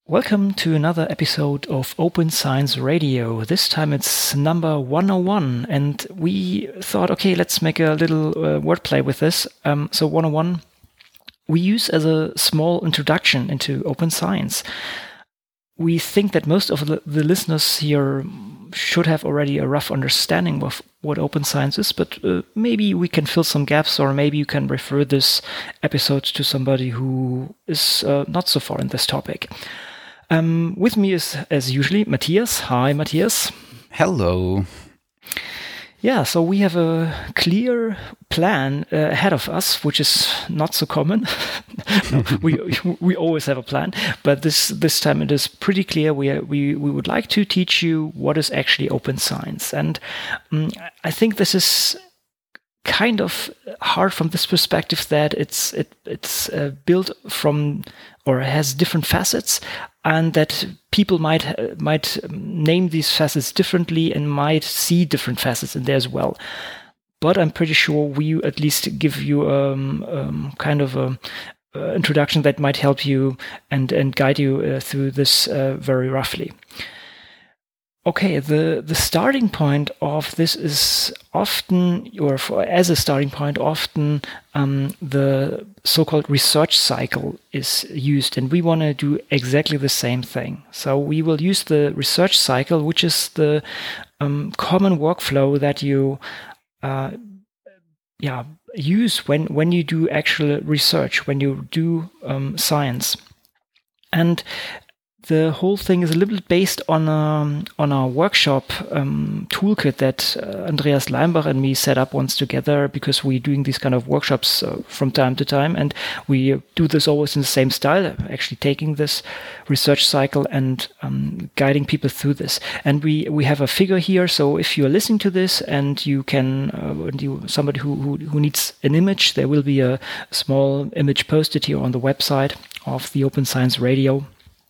Welcome to another episode of Open Science Radio. This time it's number 101, and we thought, okay, let's make a little wordplay with this. So 101, we use as a small introduction into open science. We think that most of the listeners here should have already a rough understanding of what open science is, but maybe we can fill some gaps, or maybe you can refer this episode to somebody who is not so far in this topic. With me is, as usually, Matthias. Hi, Matthias. Hello. Yeah, so we have a clear plan ahead of us, which is not so common. No, we always have a plan, but this time it is pretty clear. We would like to teach you what is actually open science, and I think this is kind of hard from this perspective that it's built from or has different facets, and that people might name these facets differently and might see different facets in there as well. But I'm pretty sure we at least give you kind of a introduction that might help you and guide you through this very roughly. Okay, the starting point of this is often, as a starting point, often the so-called research cycle is used, and we want to do exactly the same thing. So we will use the research cycle, which is the common workflow that you use when you do actual research, when you do science. And the whole thing is a little bit based on our workshop toolkit that Andreas Leimbach and me set up once together, because we're doing these kind of workshops from time to time, and we do this always in the same style, actually taking this research cycle and guiding people through this. And we have a figure here, so if you're listening to this and you can, somebody who needs an image, there will be a small image posted here on the website of the Open Science Radio.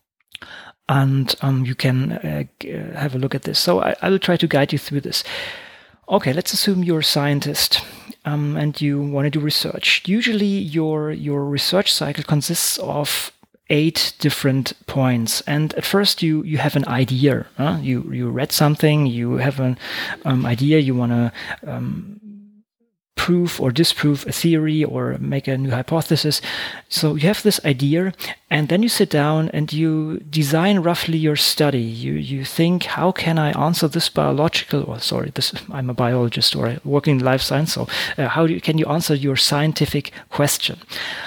And you can have a look at this. So I will try to guide you through this. Okay, let's assume you're a scientist and you want to do research. Usually your research cycle consists of 8 different points. And at first you have an idea. You read something, you have an idea, you want to prove or disprove a theory or make a new hypothesis. So you have this idea, and then you sit down and you design roughly your study. You think, how can I answer this I'm a biologist or working in life science, so can you answer your scientific question?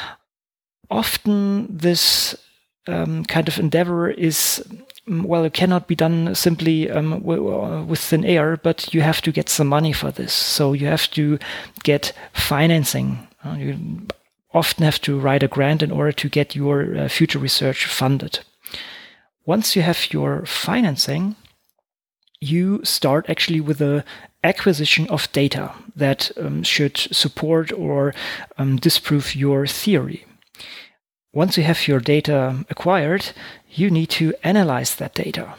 Often this kind of endeavor is, it cannot be done simply with thin air, but you have to get some money for this. So you have to get financing. You often have to write a grant in order to get your future research funded. Once you have your financing, you start actually with the acquisition of data that should support or disprove your theory. Once you have your data acquired, you need to analyze that data.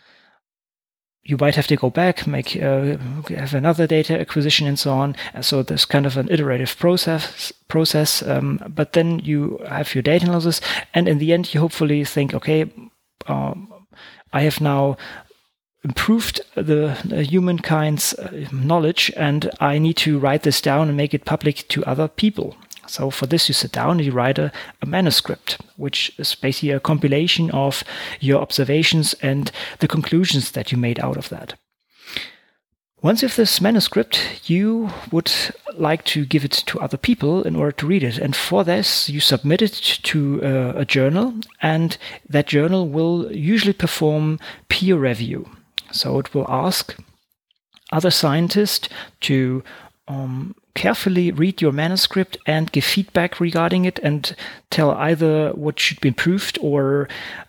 You might have to go back, have another data acquisition and so on. So there's kind of an iterative process. But then you have your data analysis, and in the end, you hopefully think, okay, I have now improved the humankind's knowledge, and I need to write this down and make it public to other people. So for this, you sit down and you write a manuscript, which is basically a compilation of your observations and the conclusions that you made out of that. Once you have this manuscript, you would like to give it to other people in order to read it. And for this, you submit it to a journal, and that journal will usually perform peer review. So it will ask other scientists to carefully read your manuscript and give feedback regarding it, and tell either what should be improved or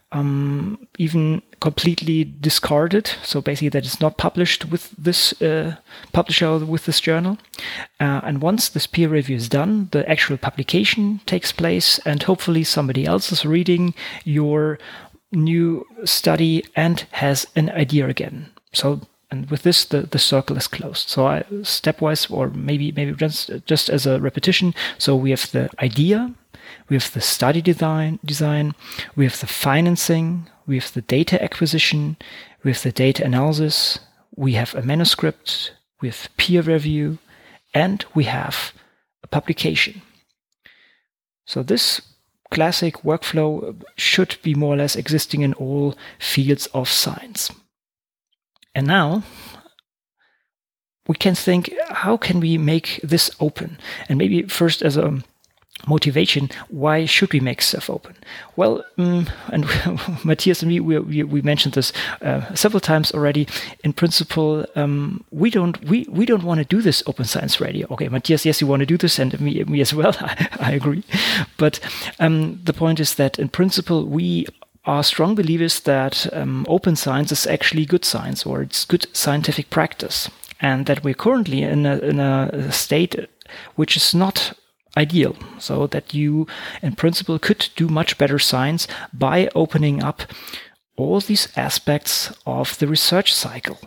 even completely discard it. So basically that it's not published with this publisher, with this journal. And once this peer review is done, the actual publication takes place, and hopefully somebody else is reading your new study and has an idea again. So And with this, the circle is closed. So stepwise, or maybe just as a repetition. So we have the idea, we have the study design, we have the financing, we have the data acquisition, we have the data analysis, we have a manuscript, we have peer review, and we have a publication. So this classic workflow should be more or less existing in all fields of science. And now we can think, how can we make this open? And maybe first as a motivation, why should we make stuff open? Well, and Matthias and me, we mentioned this several times already. In principle, we don't want to do this open science radio. Okay, Matthias, yes, you want to do this, and me as well. I agree. But the point is that in principle, we are strong believers that open science is actually good science, or it's good scientific practice, and that we're currently in a state which is not ideal. So that you, in principle, could do much better science by opening up all these aspects of the research cycle.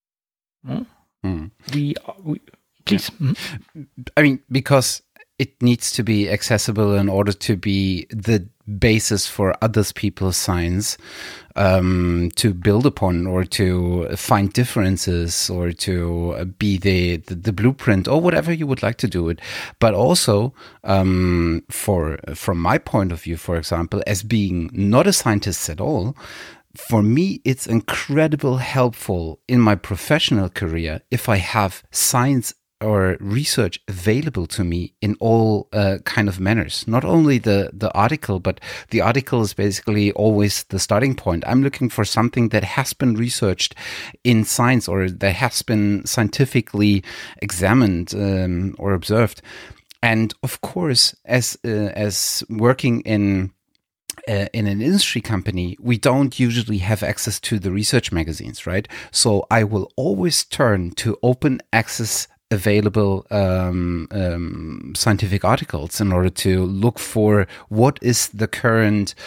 Please. I mean, because it needs to be accessible in order to be the basis for others people's science to build upon, or to find differences, or to be the blueprint, or whatever you would like to do it. But also, from my point of view, for example, as being not a scientist at all, for me, it's incredibly helpful in my professional career if I have science or research available to me in all kind of manners. Not only the article, but the article is basically always the starting point. I'm looking for something that has been researched in science, or that has been scientifically examined or observed. And of course, as working in an industry company, we don't usually have access to the research magazines, right? So I will always turn to open access available scientific articles in order to look for what is the current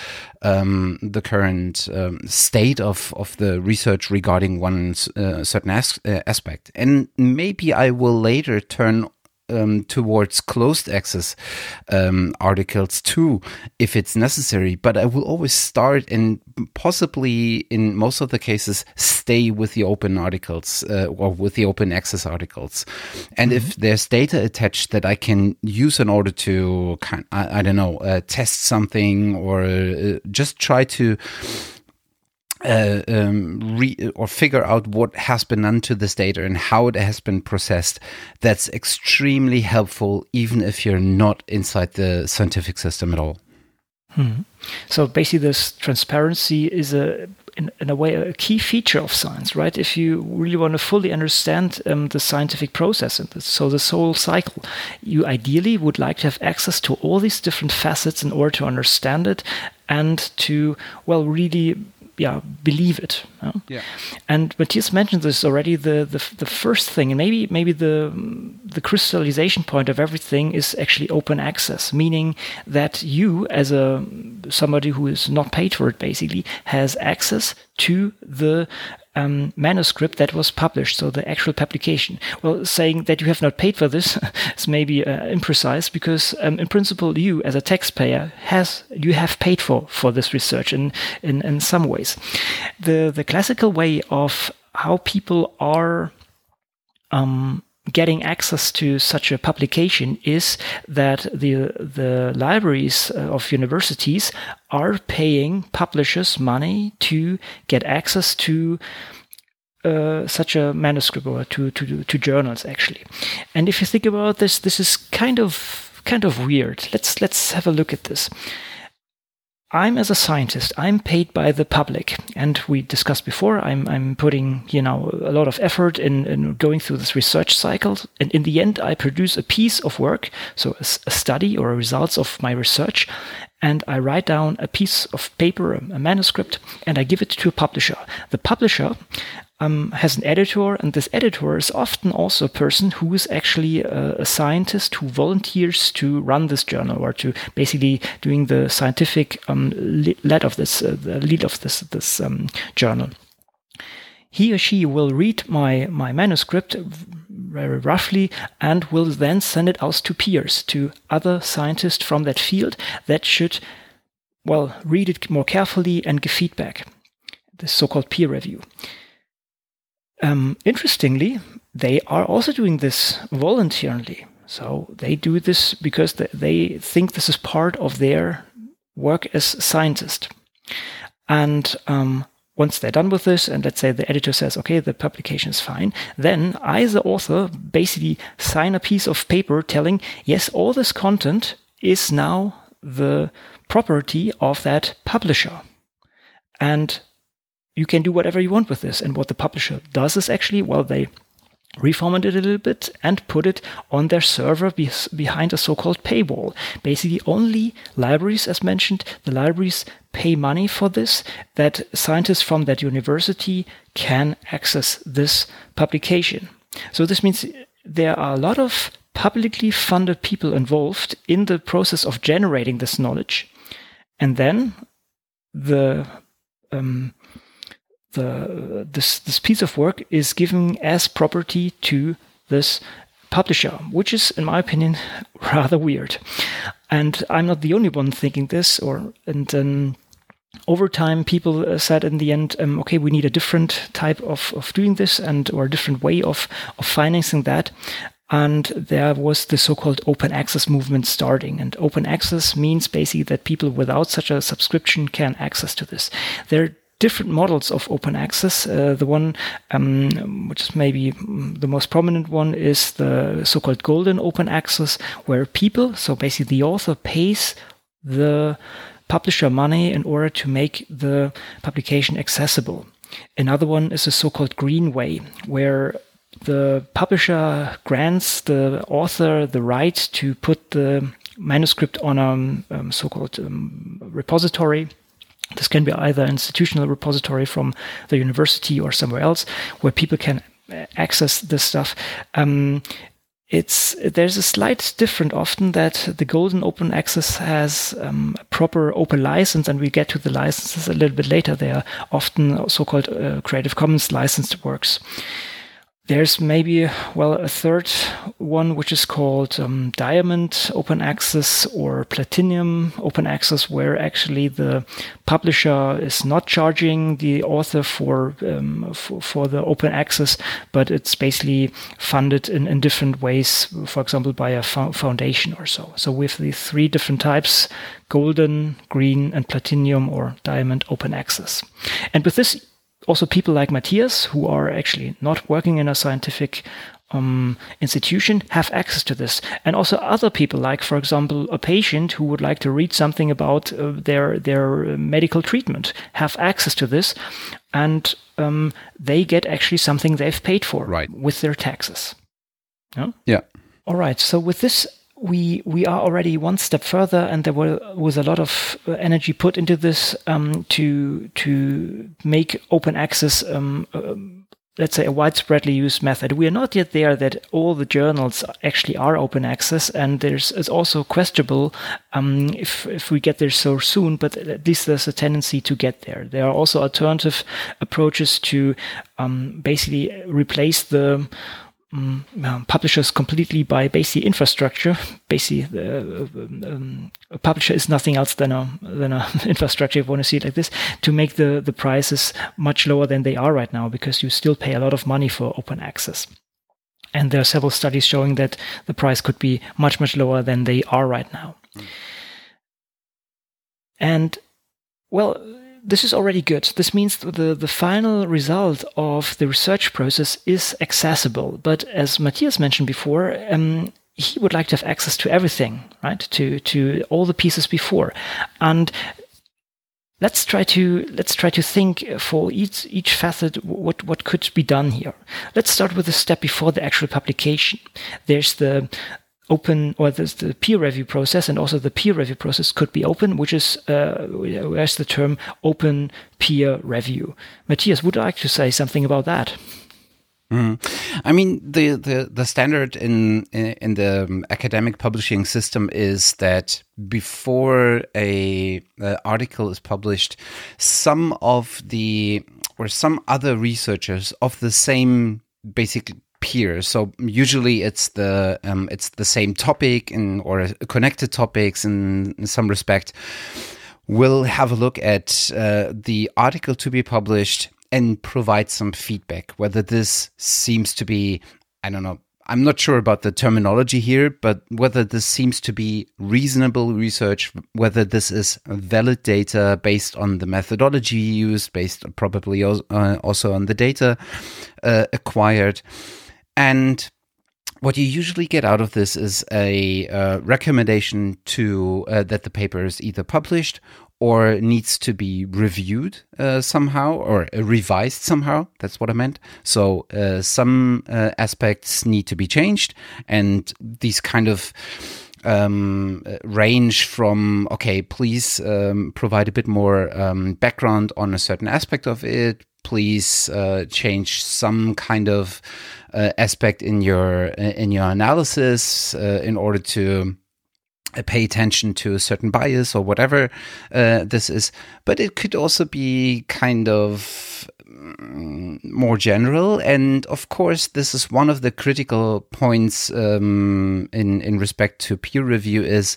state of the research regarding one certain aspect. And maybe I will later turn towards closed access articles too, if it's necessary. But I will always start, and possibly in most of the cases stay with the open articles or with the open access articles. And if there's data attached that I can use in order to test something, or just try to or figure out what has been done to this data and how it has been processed, that's extremely helpful, even if you're not inside the scientific system at all. So basically, this transparency is in a way a key feature of science, right? If you really want to fully understand the scientific process, and so this whole cycle, you ideally would like to have access to all these different facets in order to understand it and to, well, really believe it. Yeah. And Matthias mentioned this already. The first thing, and maybe the crystallization point of everything is actually open access, meaning that you, as somebody who is not paid for it, basically has access to the manuscript that was published, so the actual publication. Well, saying that you have not paid for this is maybe imprecise, because in principle, you as a taxpayer you have paid for this research in some ways. The classical way of how people are getting access to such a publication is that the libraries of universities are paying publishers money to get access to such a manuscript, or to journals, actually. And if you think about this, this is kind of weird. Let's have a look at this. As a scientist, I'm paid by the public, and we discussed before, I'm putting, a lot of effort in going through this research cycle, and in the end, I produce a piece of work, so a study or results of my research, and I write down a piece of paper, a manuscript, and I give it to a publisher. The publisher has an editor, and this editor is often also a person who is actually a scientist who volunteers to run this journal, or to basically doing the scientific lead of this journal. he or she will read my manuscript very roughly and will then send it out to peers, to other scientists from that field that should, read it more carefully and give feedback. This so-called peer review. Interestingly, they are also doing this voluntarily. So they do this because they think this is part of their work as scientists. And once they're done with this, and let's say the editor says, okay, the publication is fine, then I, the author, basically sign a piece of paper telling, yes, all this content is now the property of that publisher. And you can do whatever you want with this. And what the publisher does is actually, they reformat it a little bit and put it on their server behind a so-called paywall. Basically, only libraries, as mentioned, the libraries pay money for this, that scientists from that university can access this publication. So this means there are a lot of publicly funded people involved in the process of generating this knowledge. And then this piece of work is given as property to this publisher, which is, in my opinion, rather weird. And I'm not the only one thinking this. Over time, people said in the end, okay, we need a different type of doing this or a different way of financing that. And there was the so-called open access movement starting. And open access means basically that people without such a subscription can access to this. There are different models of open access. The one, which is maybe the most prominent one, is the so-called golden open access, where people, so basically the author, pays the publisher money in order to make the publication accessible. Another one is a so-called green way, where the publisher grants the author the right to put the manuscript on a so-called repository. This can be either an institutional repository from the university or somewhere else where people can access this stuff. There's a slight difference often that the golden open access has a proper open license, and we get to the licenses a little bit later. They are often so-called Creative Commons licensed works. There's maybe, a third one, which is called Diamond Open Access or Platinum Open Access, where actually the publisher is not charging the author for the open access, but it's basically funded in different ways, for example, by a foundation or so. So with the three different types, Golden, Green, and Platinum or Diamond Open Access. And with this, also people like Matthias, who are actually not working in a scientific institution, have access to this. And also other people, like, for example, a patient who would like to read something about their medical treatment, have access to this. And they get actually something they've paid for with their taxes. Yeah. All right. So with this, we are already one step further, and there was a lot of energy put into this to make open access, let's say, a widespreadly used method. We are not yet there that all the journals actually are open access, and it's also questionable if we get there so soon, but at least there's a tendency to get there. There are also alternative approaches to basically replace the publishers completely by basically infrastructure. Basically, a publisher is nothing else than a infrastructure, if you want to see it like this, to make the prices much lower than they are right now, because you still pay a lot of money for open access. And there are several studies showing that the price could be much, much lower than they are right now. And, this is already good. This means the final result of the research process is accessible. But as Matthias mentioned before, he would like to have access to everything, right? To all the pieces before. And let's try to think for each facet what could be done here. Let's start with the step before the actual publication. There's the there's the peer review process, and also the peer review process could be open, which is where's the term open peer review. Matthias, would you like to say something about that? I mean, the standard in the academic publishing system is that before a article is published, some of the or some other researchers of the same basic peers. So usually it's the same topic or connected topics in some respect. Will have a look at the article to be published and provide some feedback, whether this seems to be, I don't know, I'm not sure about the terminology here, but whether this seems to be reasonable research, whether this is valid data based on the methodology used, based probably also on the data acquired. And what you usually get out of this is a recommendation to that the paper is either published or needs to be reviewed somehow or revised somehow. That's what I meant. So some aspects need to be changed, and these kind of range from, okay, please provide a bit more background on a certain aspect of it. Please change some kind of aspect in your analysis in order to pay attention to a certain bias or whatever this is. But it could also be kind of more general. And of course, this is one of the critical points in respect to peer review is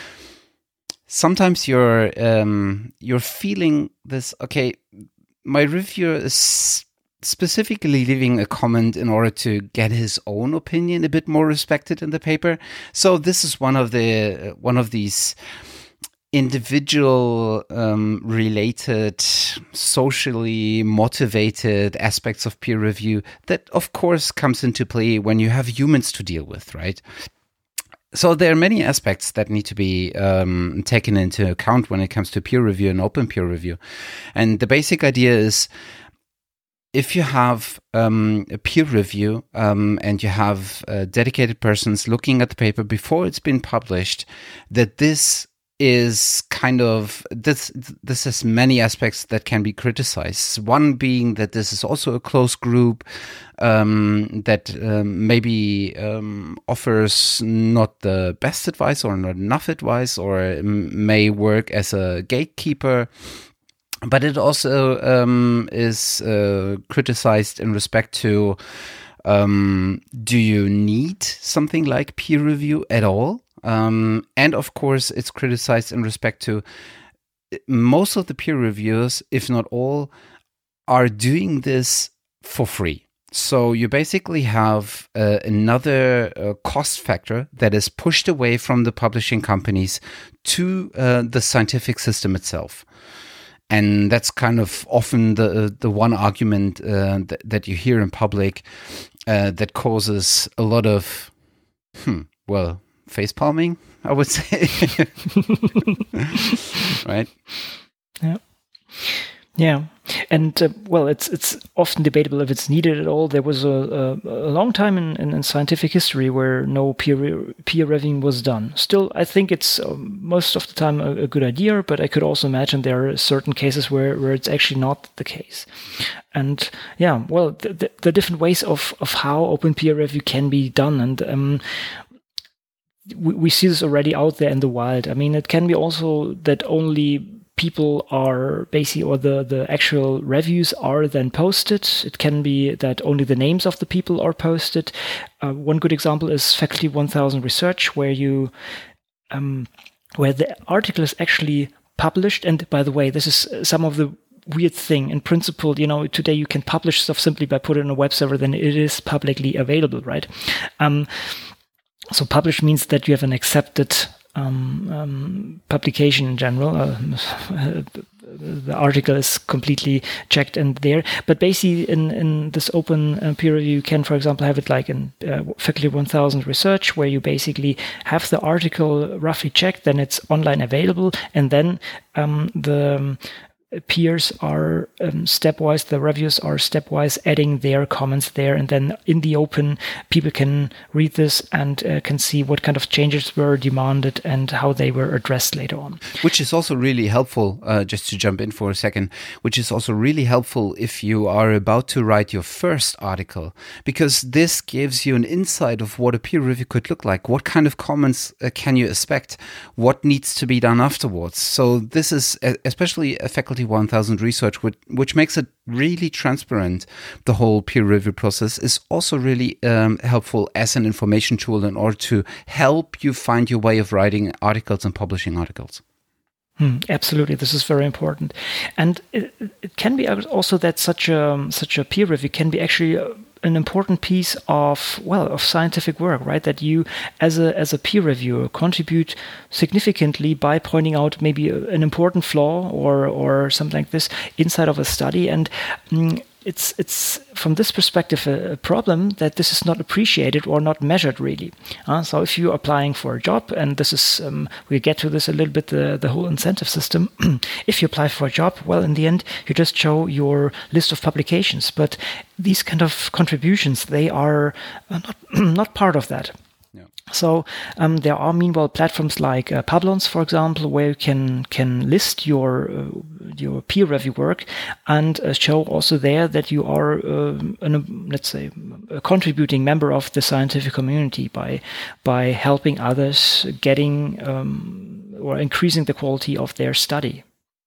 sometimes you're feeling this, okay, my reviewer is specifically leaving a comment in order to get his own opinion a bit more respected in the paper. So this is one of these individual related, socially motivated aspects of peer review that of course comes into play when you have humans to deal with, right? So there are many aspects that need to be taken into account when it comes to peer review and open peer review. And the basic idea is, if you have a peer review and you have dedicated persons looking at the paper before it's been published, that this is kind of, this has many aspects that can be criticized. One being that this is also a closed group that maybe offers not the best advice or not enough advice, or may work as a gatekeeper. But it also is criticized in respect to, do you need something like peer review at all? And of course, it's criticized in respect to most of the peer reviewers, if not all, are doing this for free. So you basically have another cost factor that is pushed away from the publishing companies to the scientific system itself. And that's kind of often the one argument that you hear in public that causes a lot of, face palming, I would say. Right? Yeah. Yeah. And, it's often debatable if it's needed at all. There was a long time in scientific history where no peer reviewing was done. Still, I think it's most of the time a good idea, but I could also imagine there are certain cases where it's actually not the case. And the different ways of how open peer review can be done. And we see this already out there in the wild. I mean, it can be also that only people are basically, or the actual reviews are then posted. It can be that only the names of the people are posted. One good example is Faculty 1000 Research, where where the article is actually published. And by the way, this is some of the weird thing. In principle, today you can publish stuff simply by putting it on a web server, then it is publicly available, right? So publish means that you have an accepted publication in general. The article is completely checked in there. But basically, in this open peer review, you can, for example, have it like in Faculty 1000 Research, where you basically have the article roughly checked, then it's online available, and then the peers are stepwise, the reviews are stepwise adding their comments there, and then in the open, people can read this and can see what kind of changes were demanded and how they were addressed later on. Which is also really helpful, just to jump in for a second, which is also really helpful if you are about to write your first article, because this gives you an insight of what a peer review could look like. What kind of comments can you expect? What needs to be done afterwards? So this is, especially a Faculty 41000 research, which makes it really transparent. The whole peer review process is also really helpful as an information tool in order to help you find your way of writing articles and publishing articles. Absolutely, this is very important, and it can be also that such a peer review can be actually an important piece of scientific work, right? That you, as a peer reviewer, contribute significantly by pointing out maybe an important flaw or something like this inside of a study, and it's from this perspective a problem that this is not appreciated or not measured really. So if you're applying for a job, and this is we get to this a little bit, the whole incentive system. If you apply for a job, well, in the end you just show your list of publications, but these kind of contributions, they are not part of that. So there are meanwhile platforms like Publons, for example, where you can list your peer review work and show also there that you are let's say a contributing member of the scientific community by helping others getting or increasing the quality of their study.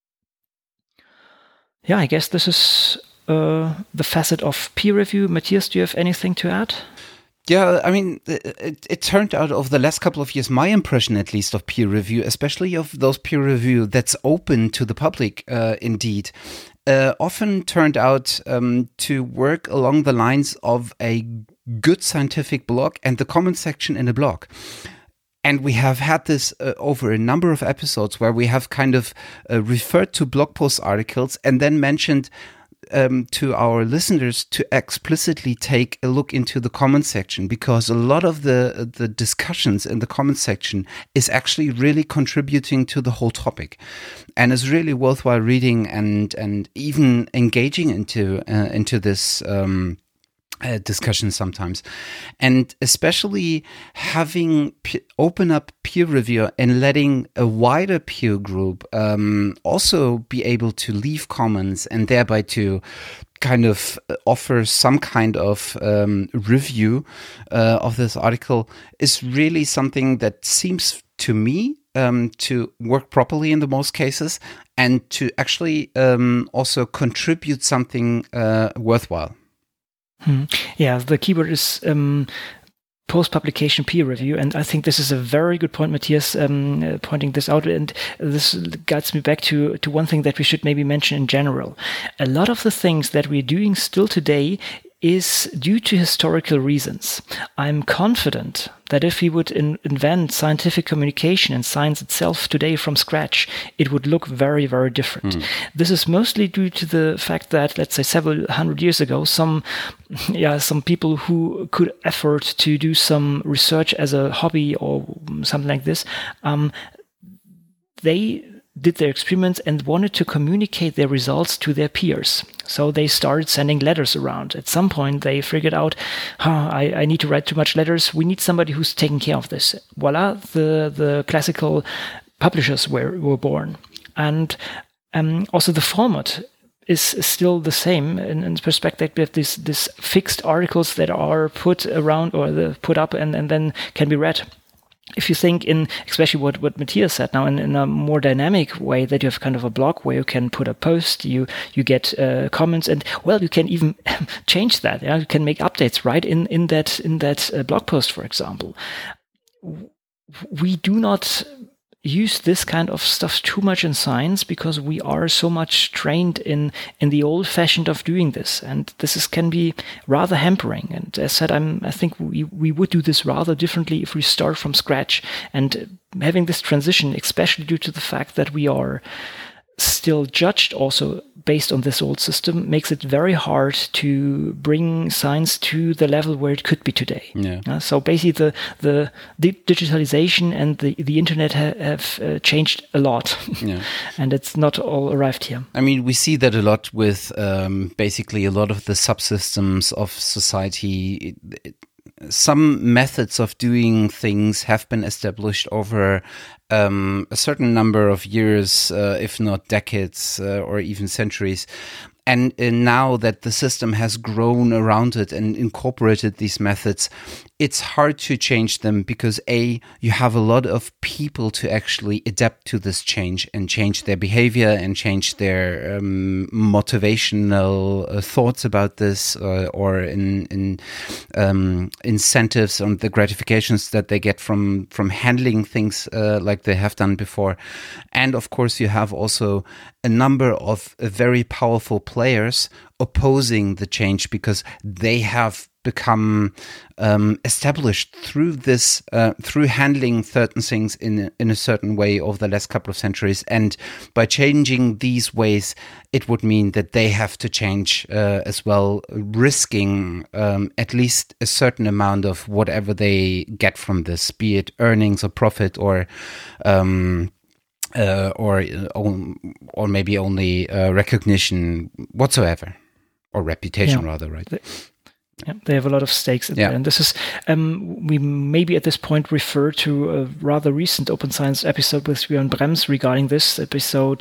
Yeah, I guess this is the facet of peer review. Matthias, do you have anything to add? Yeah, I mean, it turned out over the last couple of years, my impression at least of peer review, especially of those peer review that's open to the public, indeed, often turned out to work along the lines of a good scientific blog and the comment section in a blog. And we have had this over a number of episodes where we have kind of referred to blog post articles and then mentioned to our listeners to explicitly take a look into the comment section, because a lot of the discussions in the comment section is actually really contributing to the whole topic, and is really worthwhile reading and even engaging into this discussion sometimes. And especially having open up peer review and letting a wider peer group also be able to leave comments and thereby to kind of offer some kind of review of this article is really something that seems to me to work properly in the most cases, and to actually also contribute something worthwhile. Yeah, the keyword is post-publication peer review, and I think this is a very good point, Matthias, pointing this out, and this guides me back to one thing that we should maybe mention in general. A lot of the things that we're doing still today is due to historical reasons. I'm confident that if we would invent scientific communication and science itself today from scratch, it would look very, very different. This is mostly due to the fact that, let's say, several hundred years ago, some people who could afford to do some research as a hobby or something like this, they did their experiments and wanted to communicate their results to their peers. So they started sending letters around. At some point, they figured out, I need to write too much letters. We need somebody who's taking care of this. Voila, the classical publishers were born. And also the format is still the same in perspective. We have this fixed articles that are put around or put up and then can be read. If you think in, especially what Matthias said now, in a more dynamic way, that you have kind of a blog where you can put a post, you get comments, and well, you can even change that. Yeah? You can make updates right in that blog post, for example. We do not use this kind of stuff too much in science because we are so much trained in the old fashioned of doing this, and this can be rather hampering. And as said, I think we would do this rather differently if we start from scratch. And having this transition, especially due to the fact that we are still judged also based on this old system, makes it very hard to bring science to the level where it could be today. Yeah. So basically the digitalization and the internet have changed a lot. Yeah. And it's not all arrived here. I mean, we see that a lot with basically a lot of the subsystems of society. Some methods of doing things have been established over a certain number of years, if not decades or even centuries. And now that the system has grown around it and incorporated these methods, it's hard to change them because you have a lot of people to actually adapt to this change and change their behavior and change their motivational thoughts about this or in incentives on the gratifications that they get from handling things like they have done before. And of course, you have also a number of very powerful players opposing the change because they have become established through this, through handling certain things in a certain way over the last couple of centuries. And by changing these ways, it would mean that they have to change as well, risking at least a certain amount of whatever they get from this, be it earnings or profit or maybe only recognition whatsoever, or reputation rather, right? Yeah, they have a lot of stakes in there. And this is, we maybe at this point refer to a rather recent Open Science episode with Björn Brems regarding this, episode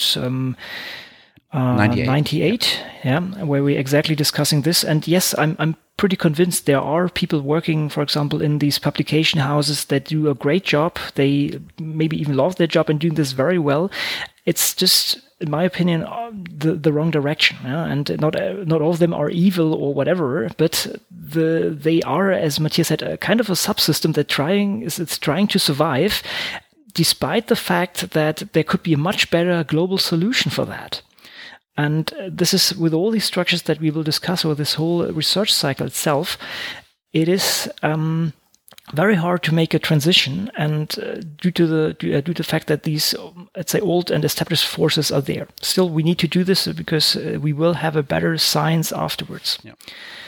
98, where we're exactly discussing this. And yes, I'm pretty convinced there are people working, for example, in these publication houses that do a great job. They maybe even love their job and doing this very well. It's just, in my opinion, the wrong direction. And not all of them are evil or whatever, but they are, as Matthias said, a kind of a subsystem that it's trying to survive, despite the fact that there could be a much better global solution for that. And this is with all these structures that we will discuss, or this whole research cycle itself, it is very hard to make a transition, and due to the fact that these, let's say, old and established forces are there. Still, we need to do this because we will have a better science afterwards. Yeah.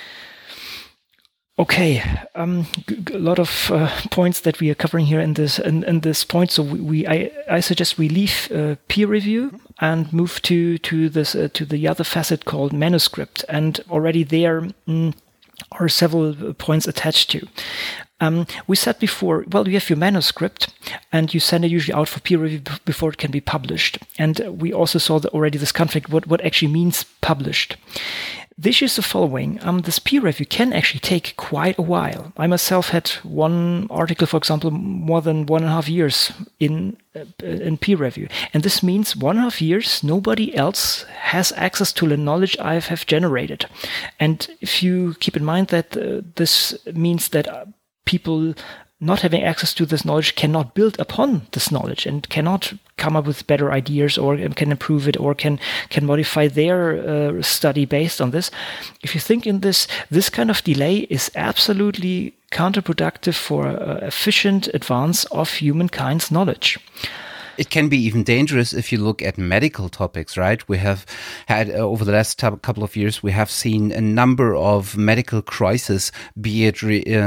Okay, a lot of points that we are covering here in this point. So I suggest we leave peer review and move to the other facet called manuscript. And already there are several points attached to. We said before, well, you have your manuscript and you send it usually out for peer review before it can be published. And we also saw already this conflict, what actually means published. The issue is the following. This peer review can actually take quite a while. I myself had one article, for example, more than 1.5 years in peer review. And this means 1.5 years, nobody else has access to the knowledge I have generated. And if you keep in mind that this means that people not having access to this knowledge cannot build upon this knowledge and cannot come up with better ideas or can improve it or can modify their study based on this. If you think in this kind of delay is absolutely counterproductive for efficient advance of humankind's knowledge. It can be even dangerous if you look at medical topics, right? We have had, over the last couple of years, we have seen a number of medical crises, be it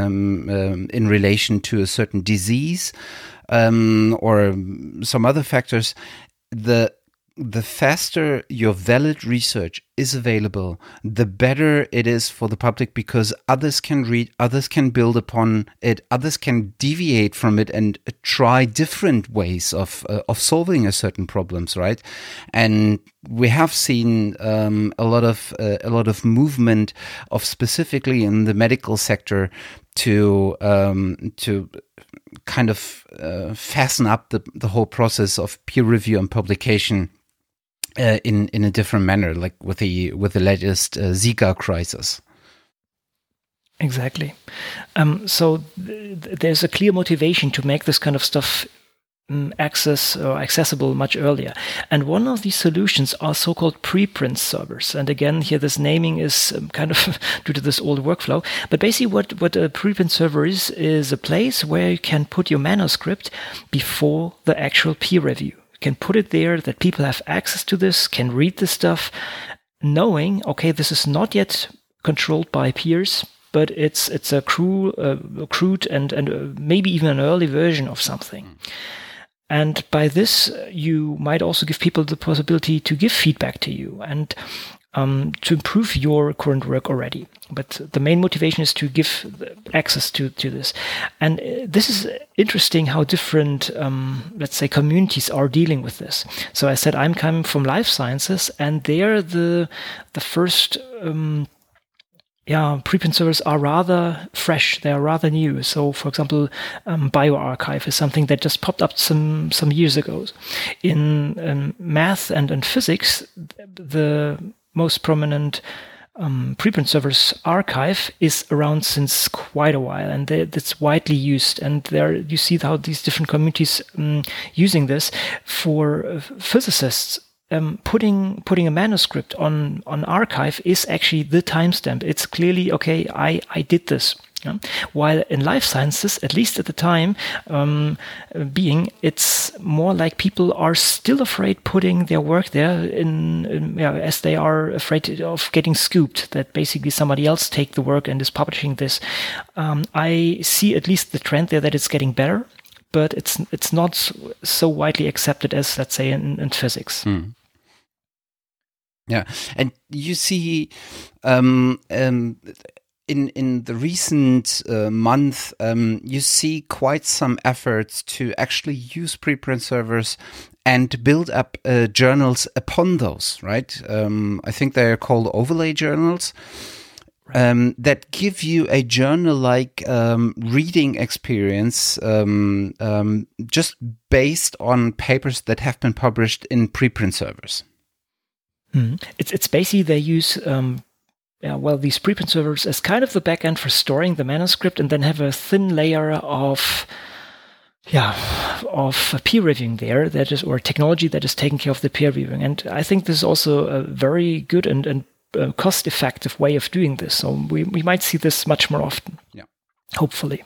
in relation to a certain disease or some other factors. The faster your valid research is available, the better it is for the public, because others can read, others can build upon it, others can deviate from it and try different ways of solving a certain problems, right? And we have seen a lot of movement of specifically in the medical sector to kind of fasten up the whole process of peer review and publication in a different manner, like with the latest Zika crisis. Exactly. So there's a clear motivation to make this kind of stuff accessible much earlier. And one of these solutions are so-called preprint servers. And again, here this naming is kind of due to this old workflow. But basically what a preprint server is a place where you can put your manuscript before the actual peer review. Can put it there that people have access to this, can read this stuff, knowing, okay, this is not yet controlled by peers, but it's a crude and maybe even an early version of something. And by this, you might also give people the possibility to give feedback to you and to improve your current work already. But the main motivation is to give access to this. And this is interesting how different, let's say, communities are dealing with this. So I said I'm coming from life sciences, and there the first preprint servers are rather fresh. They are rather new. So, for example, bioRxiv is something that just popped up some years ago. In math and physics, the most prominent preprint servers archive is around since quite a while, and it's widely used. And there you see how these different communities using this for physicists. Putting a manuscript on archive is actually the timestamp. It's clearly, okay, I did this. Yeah? While in life sciences, at least at the time it's more like people are still afraid putting their work there as they are afraid of getting scooped, that basically somebody else take the work and is publishing this. I see at least the trend there that it's getting better, but it's not so widely accepted as, let's say, in physics. Yeah, and you see in the recent month, you see quite some efforts to actually use preprint servers and build up journals upon those, right? I think they're called overlay journals. That give you a journal-like reading experience just based on papers that have been published in preprint servers. It's basically they use these preprint servers as kind of the backend for storing the manuscript, and then have a thin layer of peer reviewing there, or technology that is taking care of the peer reviewing. And I think this is also a very good and cost-effective way of doing this. So we might see this much more often. Yeah, hopefully.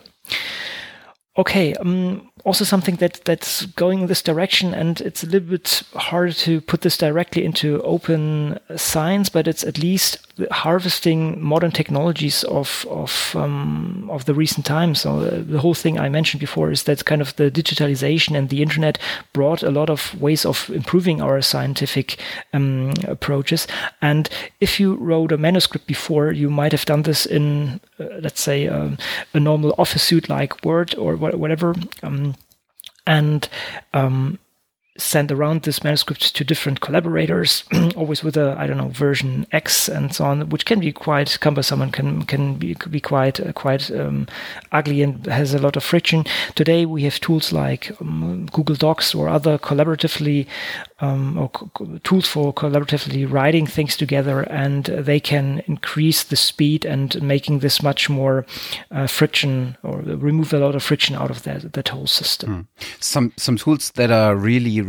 Okay, also something that's going in this direction, and it's a little bit harder to put this directly into open science, but it's at least harvesting modern technologies of the recent times. So the whole thing I mentioned before is that kind of the digitalization and the internet brought a lot of ways of improving our scientific approaches. And if you wrote a manuscript before, you might have done this in, let's say, a normal office suite like Word or whatever, and send around this manuscript to different collaborators, always with a version X and so on, which can be quite cumbersome and can be quite ugly and has a lot of friction. Today we have tools like Google Docs or other collaboratively tools for collaboratively writing things together, and they can increase the speed and making this much more friction, or remove a lot of friction out of that whole system. Some tools that are really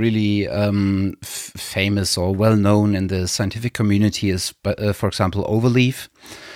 famous or well known in the scientific community is, for example, Overleaf.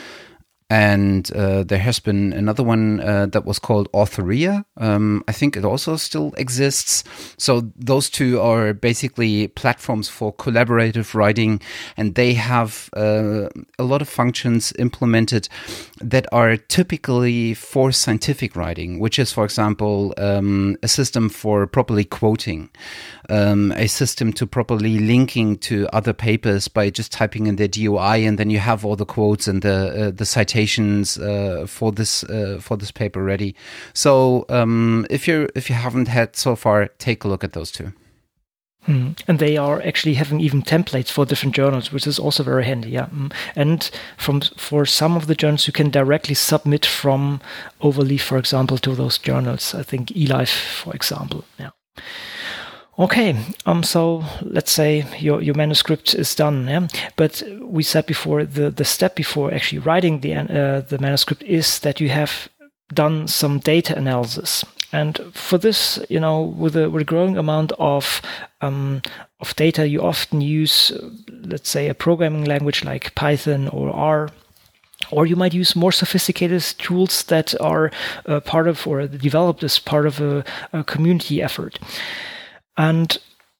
And there has been another one that was called Authorea. I think it also still exists. So those two are basically platforms for collaborative writing, and they have a lot of functions implemented that are typically for scientific writing, which is, for example, a system for properly quoting, a system to properly linking to other papers by just typing in their DOI, and then you have all the quotes and the citations for this paper ready. So if you haven't had so far, take a look at those two. And they are actually having even templates for different journals, which is also very handy. Yeah, and for some of the journals, you can directly submit from Overleaf, for example, to those journals. I think eLife, for example. Yeah. Okay, so let's say your manuscript is done, yeah? But we said before, the step before actually writing the manuscript is that you have done some data analysis. And for this, with a growing amount of data, you often use, let's say, a programming language like Python or R. Or you might use more sophisticated tools that are part of, or developed as part of a community effort. And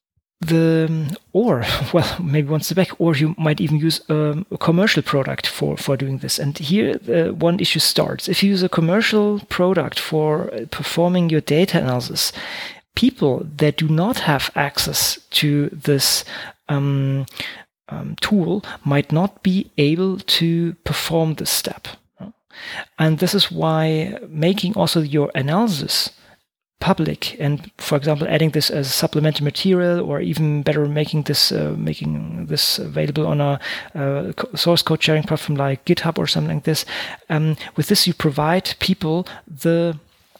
maybe one step back, or you might even use a commercial product for doing this. And here one issue starts. If you use a commercial product for performing your data analysis, people that do not have access to this tool might not be able to perform this step. And this is why making also your analysis public, and for example adding this as supplementary material, or even better making this available on a source code sharing platform like GitHub or something like this. With this you provide people the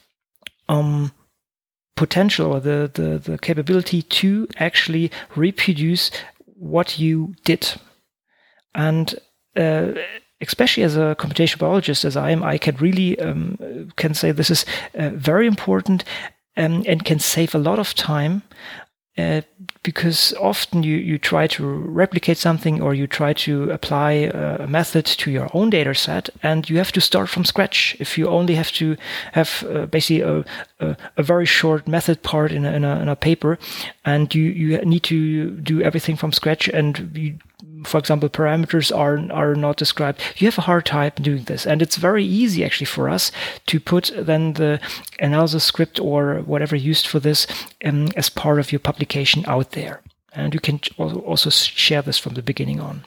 potential or the capability to actually reproduce what you did. And especially as a computational biologist, as I am, I can really can say this is very important and can save a lot of time, because often you try to replicate something, or you try to apply a method to your own data set, and you have to start from scratch. If you only have to have basically a very short method part in a paper, and you need to do everything from scratch, and for example, parameters are not described, you have a hard time doing this. And it's very easy actually for us to put then the analysis script or whatever used for this as part of your publication out there. And you can also share this from the beginning on.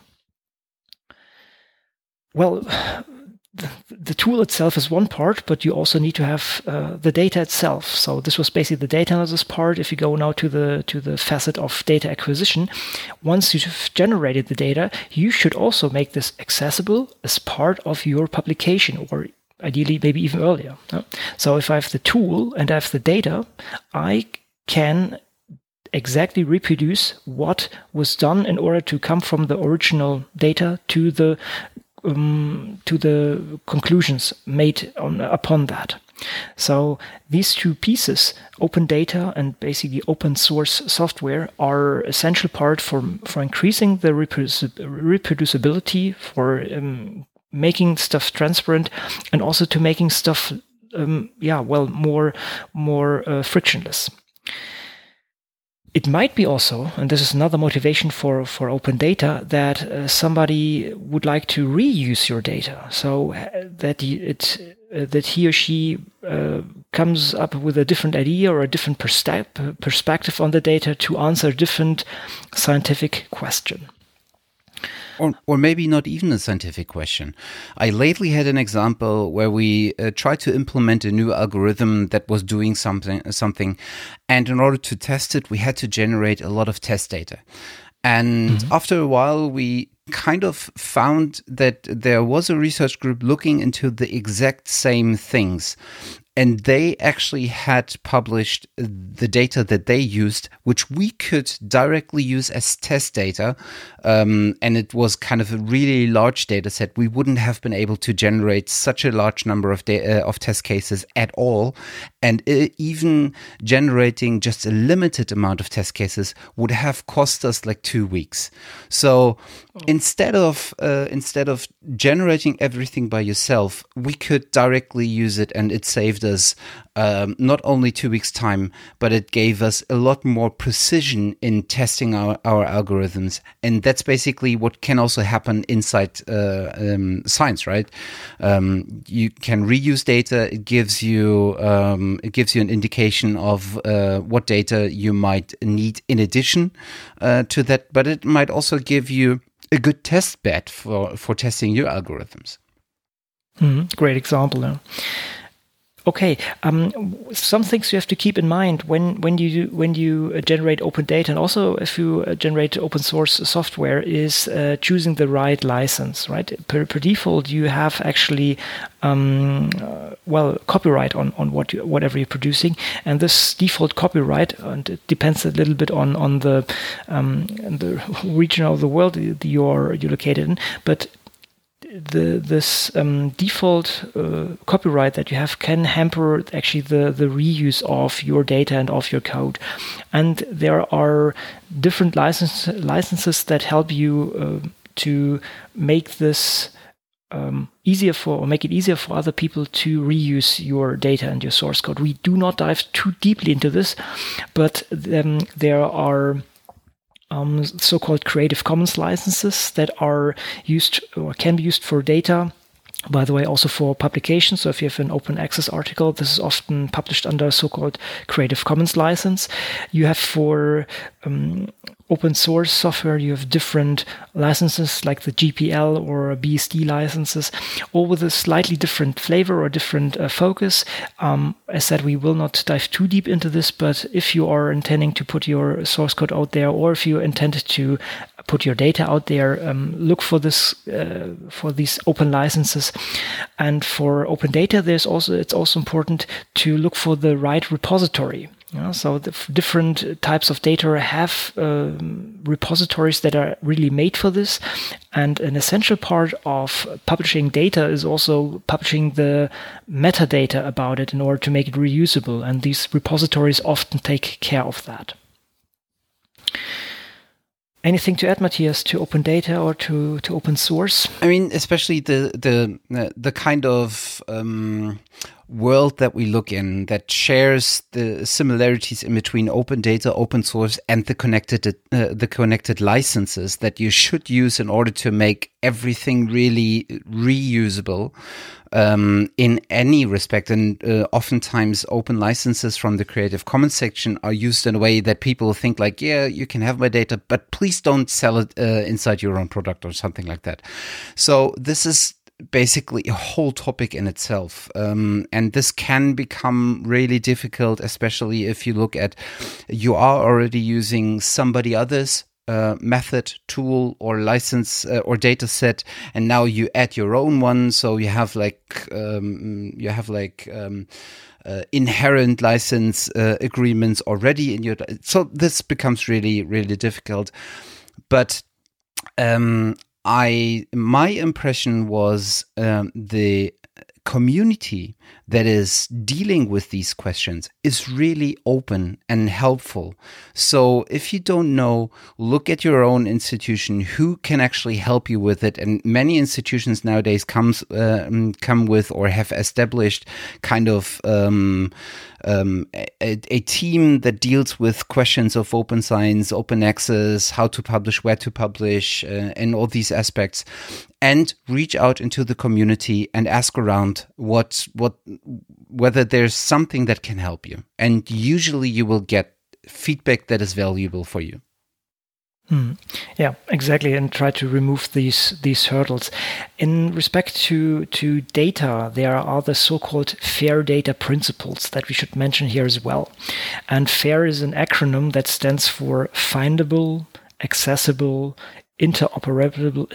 Well, the tool itself is one part, but you also need to have the data itself. So this was basically the data analysis part. If you go now to the facet of data acquisition, once you've generated the data, you should also make this accessible as part of your publication, or ideally maybe even earlier. So if I have the tool and I have the data, I can exactly reproduce what was done in order to come from the original data to the conclusions made upon that. So these two pieces, open data and basically open source software, are essential part for increasing the reproducibility, for making stuff transparent, and also to making stuff more frictionless. It might be also, and this is another motivation for open data, that somebody would like to reuse your data, so that he or she comes up with a different idea or a different perspective on the data to answer a different scientific question. Or maybe not even a scientific question. I lately had an example where we tried to implement a new algorithm that was doing something, and in order to test it, we had to generate a lot of test data. And after a while, we kind of found that there was a research group looking into the exact same things. And they actually had published the data that they used, which we could directly use as test data. And it was kind of a really large data set. We wouldn't have been able to generate such a large number of test cases at all. And even generating just a limited amount of test cases would have cost us like 2 weeks. So instead of generating everything by yourself, we could directly use it, and it saved us not only 2 weeks' time, but it gave us a lot more precision in testing our algorithms. And that's basically what can also happen inside science, right? You can reuse data. It gives you an indication of what data you might need in addition to that, but it might also give you a good test bed for testing your algorithms. Great example there. Okay, some things you have to keep in mind when you generate open data, and also if you generate open source software, is choosing the right license. Right, per default, you have actually copyright on whatever you're producing, and this default copyright, and it depends a little bit on the region of the world you're located in, but this default copyright that you have can hamper actually the reuse of your data and of your code. And there are different licenses that help you to make this make it easier for other people to reuse your data and your source code. We do not dive too deeply into this, but there are so-called Creative Commons licenses that are used or can be used for data. By the way, also for publication. So if you have an open access article, this is often published under a so-called Creative Commons license. You have for open source software, you have different licenses like the GPL or BSD licenses, all with a slightly different flavor or different focus. As said, we will not dive too deep into this, but if you are intending to put your source code out there, or if you intend to put your data out there, look for this for these open licenses. And for open data, it's also important to look for the right repository. So the different types of data have repositories that are really made for this. And an essential part of publishing data is also publishing the metadata about it in order to make it reusable. And these repositories often take care of that. Anything to add, Matthias, to open data or to open source? I mean, especially the kind of world that we look in that shares the similarities in between open data, open source, and the connected licenses that you should use in order to make everything really reusable in any respect. And oftentimes open licenses from the Creative Commons section are used in a way that people think like, yeah, you can have my data, but please don't sell it inside your own product or something like that. So this is basically a whole topic in itself. And this can become really difficult, especially if you look at, you are already using somebody else's method, tool, or license or data set, and now you add your own one. So you have inherent license agreements already in your. So this becomes really, really difficult. But my impression was the community that is dealing with these questions is really open and helpful. So if you don't know, look at your own institution who can actually help you with it. And many institutions nowadays come with or have established kind of a team that deals with questions of open science, open access, how to publish, where to publish, and all these aspects. And reach out into the community and ask around whether there's something that can help you. And usually you will get feedback that is valuable for you. Yeah, exactly, and try to remove these hurdles. In respect to data, there are the so-called FAIR data principles that we should mention here as well. And FAIR is an acronym that stands for findable, accessible, interoperable,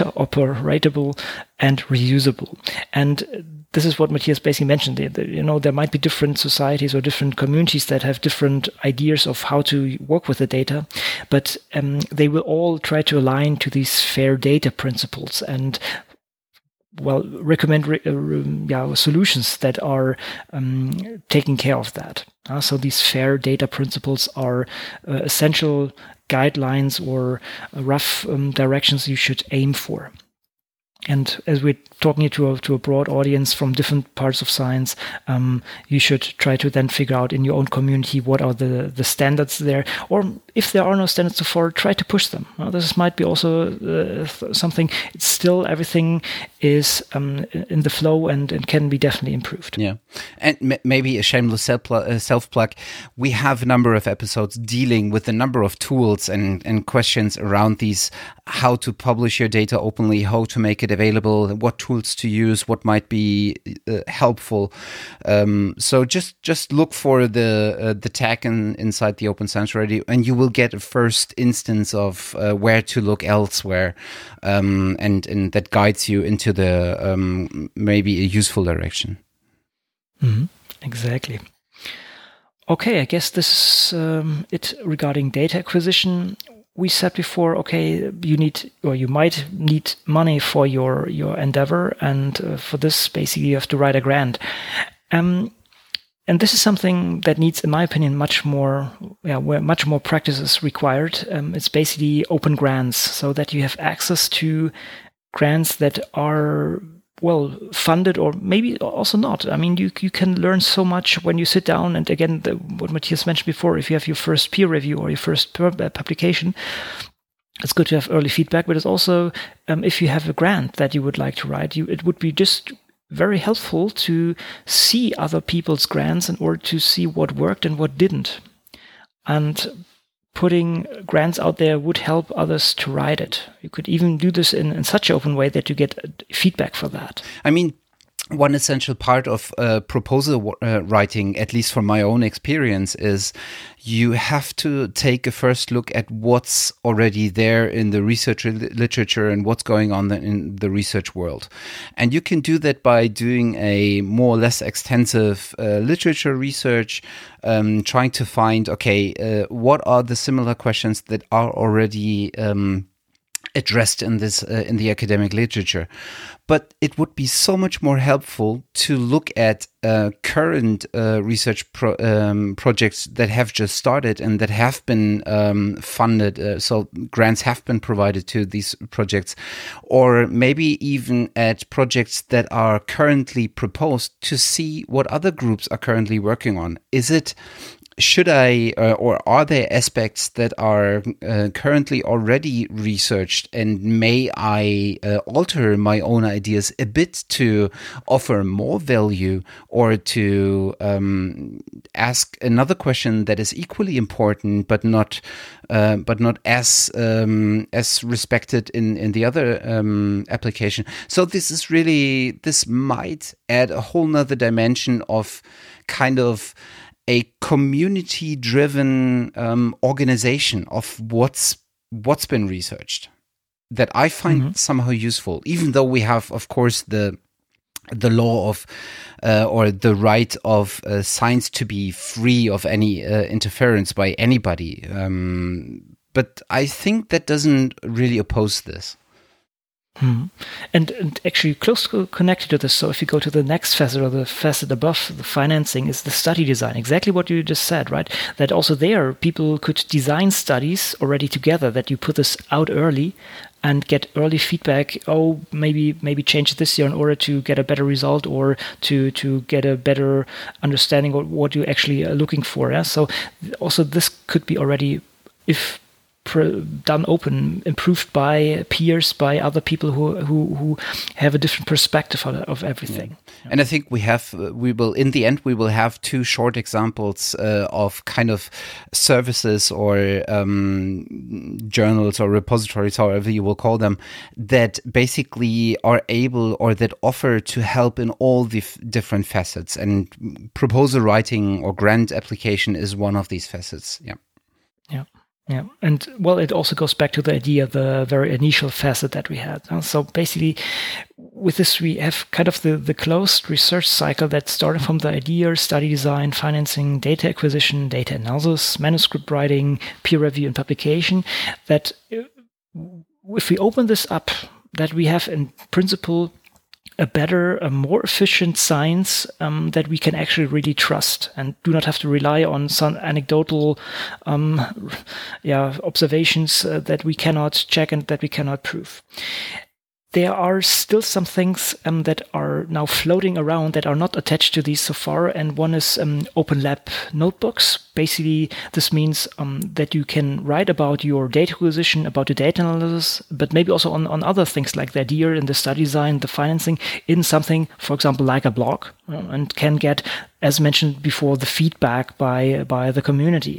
and reusable. And this is what Matthias basically mentioned. There might be different societies or different communities that have different ideas of how to work with the data, but they will all try to align to these FAIR data principles and recommend solutions that are taking care of that. So these FAIR data principles are essential guidelines or rough directions you should aim for. And as we're talking to a broad audience from different parts of science, you should try to then figure out in your own community what are the standards there, or if there are no standards so far, try to push them. This might be also something. It's still everything is in the flow and can be definitely improved. Yeah, and maybe a shameless self-plug. We have a number of episodes dealing with a number of tools and questions around these: how to publish your data openly, how to make it available, what tools to use, what might be helpful. So just look for the tag inside the Open Science Radio, and you will get a first instance of where to look elsewhere, and that guides you into the maybe a useful direction. Mm-hmm. Exactly. Okay, I guess this is it regarding data acquisition. We said before, okay, you might need money for your endeavor, and for this, basically, you have to write a grant. And this is something that needs, in my opinion, where much more practice is required. It's basically open grants, so that you have access to grants that are well funded, or maybe also not. I mean, you can learn so much when you sit down. And again, what Matthias mentioned before, if you have your first peer review or your first publication, it's good to have early feedback. But it's also, if you have a grant that you would like to write, it would be just very helpful to see other people's grants in order to see what worked and what didn't. And putting grants out there would help others to write it. You could even do this in such an open way that you get feedback for that. I mean, one essential part of proposal writing, at least from my own experience, is you have to take a first look at what's already there in the research literature and what's going on in the research world. And you can do that by doing a more or less extensive literature research, trying to find, what are the similar questions that are already addressed in this in the academic literature. But it would be so much more helpful to look at current research projects that have just started and that have been funded. So grants have been provided to these projects, or maybe even at projects that are currently proposed to see what other groups are currently working on. Should I, or are there aspects that are currently already researched, and may I alter my own ideas a bit to offer more value, or to ask another question that is equally important, but not as respected in the other application. So this might add a whole nother dimension of kind of a community-driven organization of what's been researched that I find somehow useful, even though we have, of course, the law of or the right of science to be free of any interference by anybody. But I think that doesn't really oppose this. And actually closely connected to this, so if you go to the next facet, or the facet above the financing, is the study design. Exactly what you just said, right? That also there people could design studies already together, that you put this out early and get early feedback. Oh, maybe change this here in order to get a better result, or to get a better understanding of what you actually are looking for. Yeah? So also this could be already, if done open, improved by peers, by other people who have a different perspective of everything. Yeah. And I think we will in the end have two short examples of kind of services or journals or repositories, however you will call them, that basically are able, or that offer to help in all the different facets. And proposal writing or grant application is one of these facets. Yeah. Yeah. Yeah, and well, it also goes back to the idea, the very initial facet that we had. So basically, with this, we have kind of the closed research cycle that started from the idea, study design, financing, data acquisition, data analysis, manuscript writing, peer review, and publication. That if we open this up, that we have in principle a better, a more efficient science that we can actually really trust, and do not have to rely on some anecdotal observations that we cannot check and that we cannot prove. There are still some things that are now floating around that are not attached to these so far, and one is Open Lab notebooks. Basically, this means that you can write about your data acquisition, about the data analysis, but maybe also on other things like the idea and the study design, the financing, in something, for example, like a blog, and can get, as mentioned before, the feedback by the community.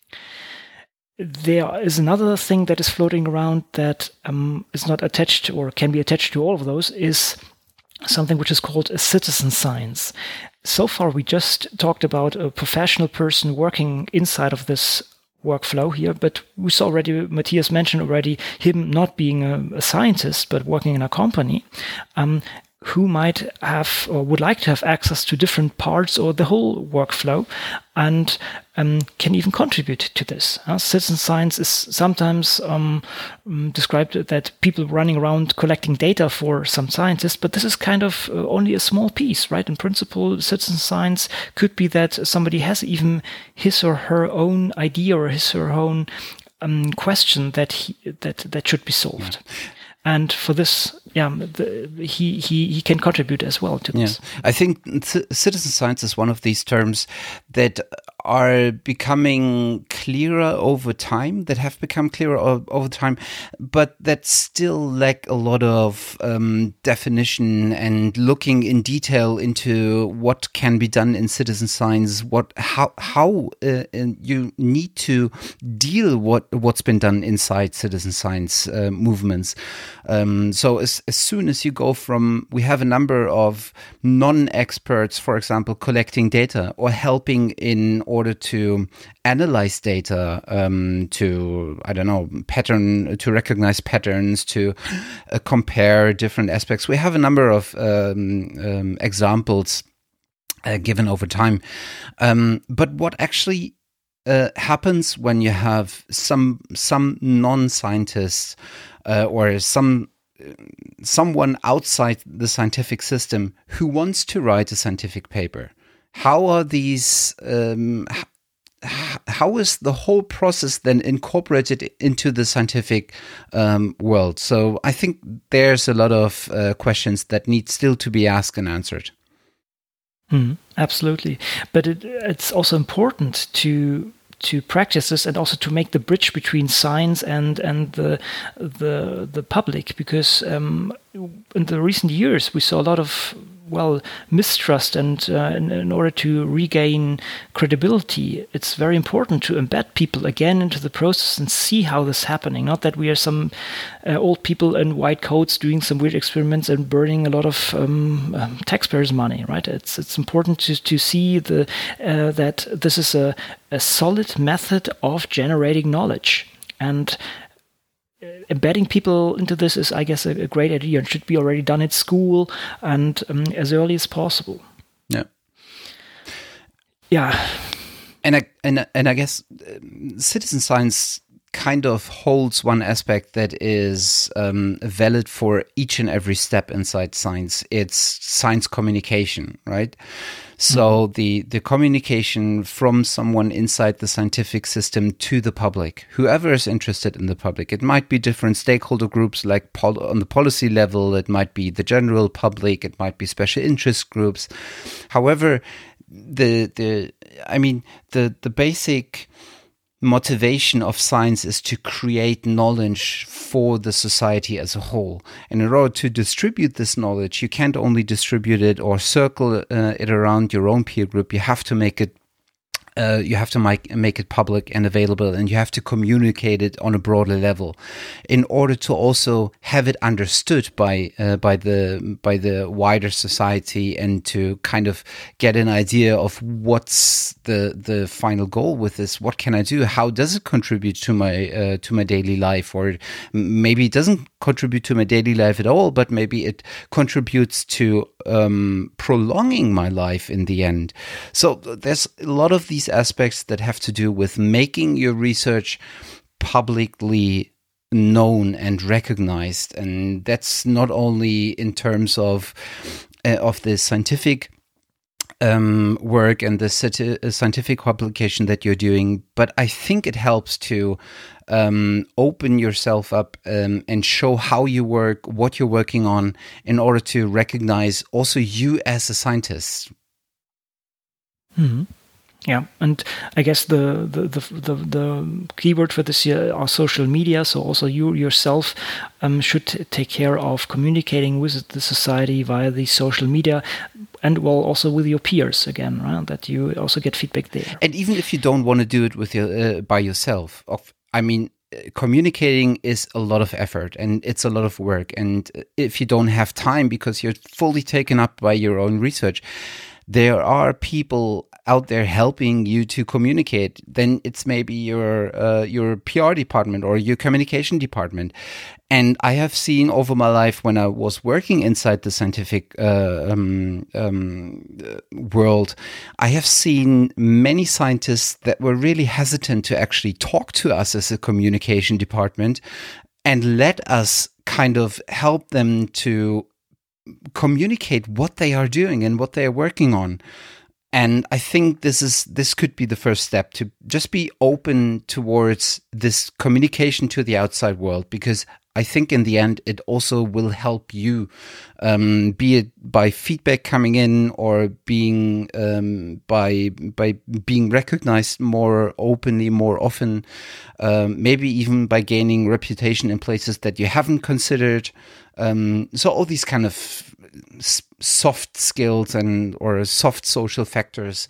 There is another thing that is floating around that is not attached, or can be attached to all of those, is something which is called a citizen science. So far, we just talked about a professional person working inside of this workflow here, but we saw already, Matthias mentioned already, him not being a scientist, but working in a company, who might have or would like to have access to different parts or the whole workflow, and can even contribute to this. Citizen science is sometimes described that people running around collecting data for some scientists, but this is kind of only a small piece, right? In principle, citizen science could be that somebody has even his or her own idea or his or her own question that should be solved. Yeah. And for this, he can contribute as well to this. Yeah. I think citizen science is one of these terms that are becoming clearer over time, that have become clearer over time, but that still lack a lot of definition and looking in detail into what can be done in citizen science, how you need to deal what's been done inside citizen science movements. So as soon as you go from, we have a number of non-experts, for example, collecting data or helping in order to analyze data, to, I don't know, to recognize patterns, to compare different aspects. We have a number of examples given over time. But what actually happens when you have some non-scientists or someone outside the scientific system who wants to write a scientific paper? How are these? How is the whole process then incorporated into the scientific world? So I think there's a lot of questions that need still to be asked and answered. Absolutely, but it's also important to practice this and also to make the bridge between science and the public, because in the recent years we saw a lot of mistrust, and in order to regain credibility, it's very important to embed people again into the process and see how this is happening. Not that we are some old people in white coats doing some weird experiments and burning a lot of taxpayers' money, right? It's important to see that this is a solid method of generating knowledge, and embedding people into this is, I guess, a great idea and should be already done at school and as early as possible. Yeah. And I guess citizen science kind of holds one aspect that is valid for each and every step inside science. It's science communication, right? So the communication from someone inside the scientific system to the public, whoever is interested in the public. It might be different stakeholder groups, like on the policy level. It might be the general public. It might be special interest groups. However, the basic motivation of science is to create knowledge for the society as a whole. And in order to distribute this knowledge, you can't only distribute it or circle it around your own peer group. You have to make it make it public and available, and you have to communicate it on a broader level in order to also have it understood by the wider society, and to kind of get an idea of what's the final goal with this. What can I do? How does it contribute to my daily life? Or maybe it doesn't contribute to my daily life at all, but maybe it contributes to prolonging my life in the end. So there's a lot of these aspects that have to do with making your research publicly known and recognized, and that's not only in terms of the scientific work and the scientific publication that you're doing, but I think it helps to open yourself up and show how you work, what you're working on, in order to recognize also you as a scientist. Mm-hmm. Yeah, and I guess the keyword for this year are social media. So also you yourself should take care of communicating with the society via the social media, and also with your peers again, right? That you also get feedback there. And even if you don't want to do it with by yourself, communicating is a lot of effort and it's a lot of work. And if you don't have time because you're fully taken up by your own research, there are people out there helping you to communicate. Then it's maybe your PR department or your communication department. And I have seen over my life, when I was working inside the scientific world, I have seen many scientists that were really hesitant to actually talk to us as a communication department, and let us kind of help them to communicate what they are doing and what they are working on. And I think this could be the first step, to just be open towards this communication to the outside world, because I think in the end, it also will help you, be it by feedback coming in or being by being recognized more openly, more often, maybe even by gaining reputation in places that you haven't considered. So all these kind of soft skills or soft social factors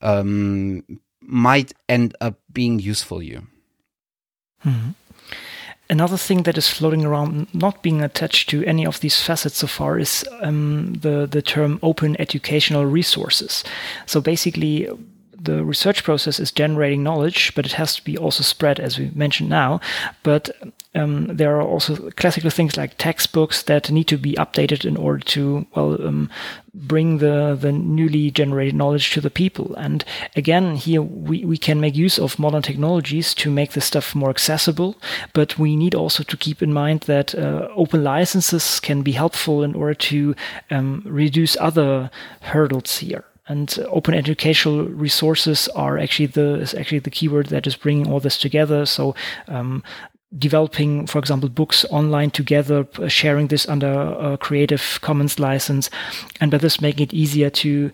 might end up being useful to you. Mm-hmm. Another thing that is floating around, not being attached to any of these facets so far, is the term open educational resources. So basically, the research process is generating knowledge, but it has to be also spread, as we mentioned now. But there are also classical things like textbooks that need to be updated in order to, bring the newly generated knowledge to the people. And again, here we can make use of modern technologies to make this stuff more accessible, but we need also to keep in mind that open licenses can be helpful in order to reduce other hurdles here. And open educational resources are actually the keyword that is bringing all this together. So developing, for example, books online together, sharing this under a Creative Commons license, and by this making it easier to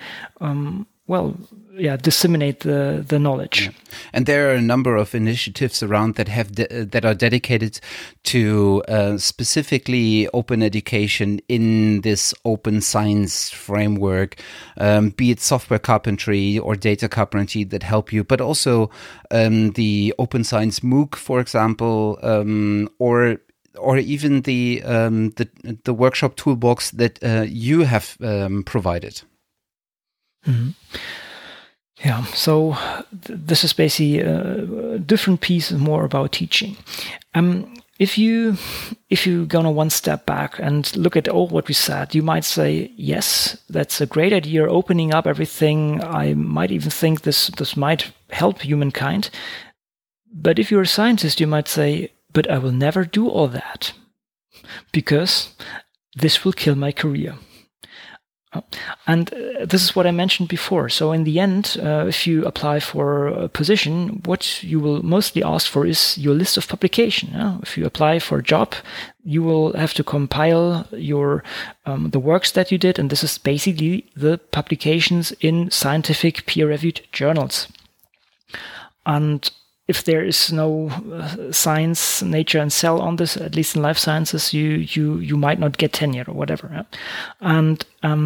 disseminate the knowledge. Yeah. And there are a number of initiatives around that that are dedicated to specifically open education in this open science framework, be it software carpentry or data carpentry that help you, but also the Open Science MOOC, for example, or even the workshop toolbox that you have provided. Mm-hmm. Yeah, so this is basically a different piece, more about teaching. If you go one step back and look at all what we said, you might say, yes, that's a great idea, opening up everything. I might even think this might help humankind. But if you're a scientist, you might say, but I will never do all that because this will kill my career. And this is what I mentioned before. So in the end, if you apply for a position, what you will mostly ask for is your list of publication. If you apply for a job, you will have to compile your the works that you did, and this is basically the publications in scientific peer-reviewed journals. And if there is no science, nature, and cell on this, at least in life sciences, you might not get tenure or whatever. Yeah? And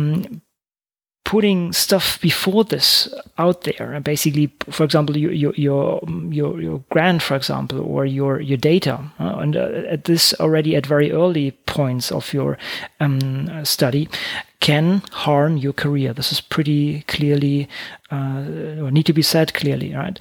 putting stuff before this out there, and basically, for example, your grant, for example, or your data, and at this already at very early points of your study, can harm your career. This is pretty clearly, or need to be said clearly, right?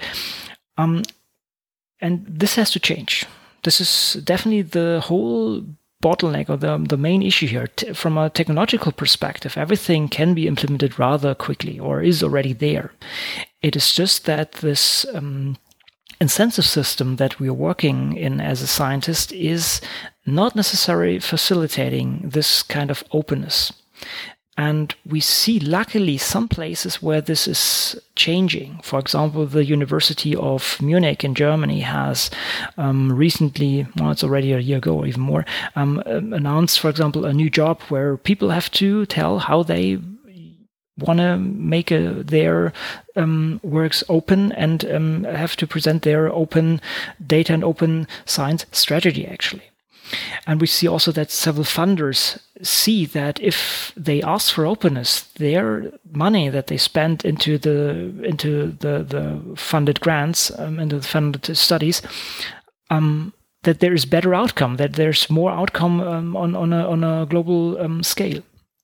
And this has to change. This is definitely the whole bottleneck or the main issue here. From a technological perspective, everything can be implemented rather quickly or is already there. It is just that this incentive system that we are working in as a scientist is not necessarily facilitating this kind of openness. And we see, luckily, some places where this is changing. For example, the University of Munich in Germany has recently, it's already a year ago or even more, announced, for example, a new job where people have to tell how they want to make their works open and have to present their open data and open science strategy, actually. And we see also that several funders see that if they ask for openness, their money that they spend into the funded grants, into the funded studies, that there is better outcome, that there's more outcome on a global scale.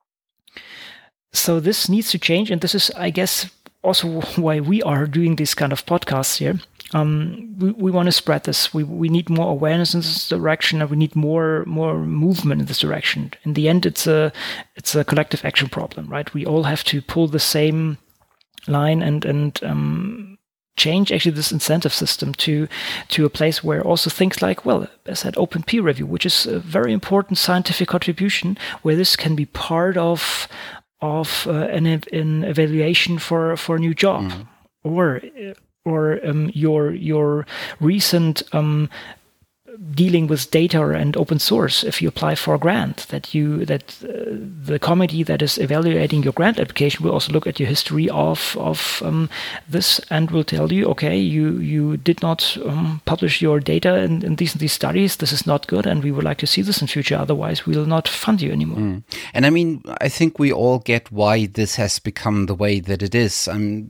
So this needs to change, and this is, I guess, also why we are doing this kind of podcasts here. We want to spread this. We need more awareness in this direction, and we need more movement in this direction. In the end, it's a collective action problem, right? We all have to pull the same line and change actually this incentive system to a place where also things like, well, as I said, open peer review, which is a very important scientific contribution, where this can be part of an evaluation for a new job, or your recent dealing with data and open source. If you apply for a grant, that the committee that is evaluating your grant application will also look at your history of this and will tell you, okay, you did not publish your data in these studies. This is not good, and we would like to see this in future. Otherwise, we will not fund you anymore. And I mean, I think we all get why this has become the way that it is.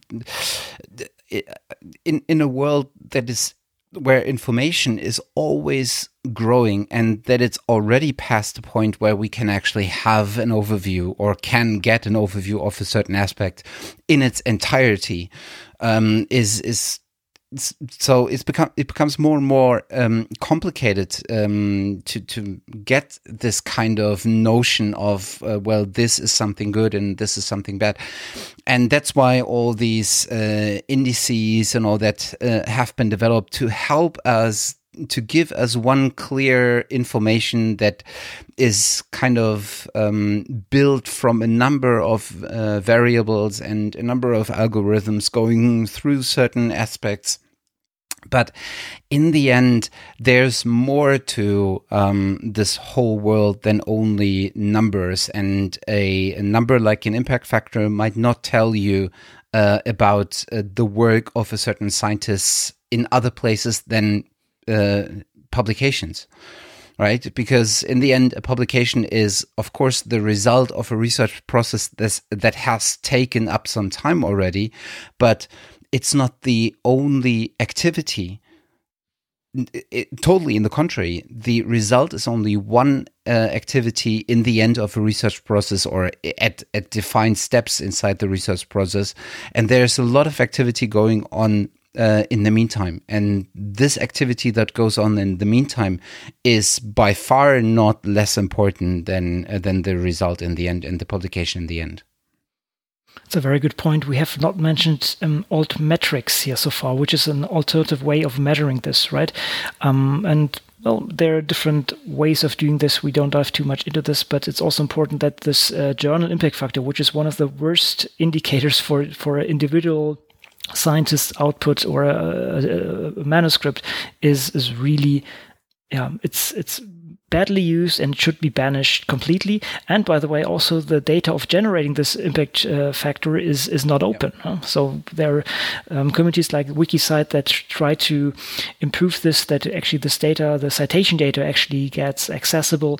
In a world that is where information is always growing, and that it's already past the point where we can actually have an overview or can get an overview of a certain aspect in its entirety, so it becomes more and more complicated to get this kind of notion of well, this is something good and this is something bad, and that's why all these indices and all that have been developed to help us, to give us one clear information that is kind of built from a number of variables and a number of algorithms going through certain aspects. But in the end, there's more to this whole world than only numbers. And a number like an impact factor might not tell you about the work of a certain scientist in other places than publications, right? Because in the end, a publication is, of course, the result of a research process that has taken up some time already, but it's not the only activity. Totally in the contrary, the result is only one activity in the end of a research process, or at defined steps inside the research process. And there's a lot of activity going on in the meantime. And this activity that goes on in the meantime is by far not less important than the result in the end and the publication in the end. It's a very good point. We have not mentioned altmetrics here so far, which is an alternative way of measuring this, right? And well, there are different ways of doing this. We don't dive too much into this, but it's also important that this journal impact factor, which is one of the worst indicators for an individual scientist's output or a manuscript, is really, it's badly used and should be banished completely. And by the way, also the data of generating this impact factor is not open. So there are communities like Wikicite that try to improve this, that actually this data, the citation data, actually gets accessible.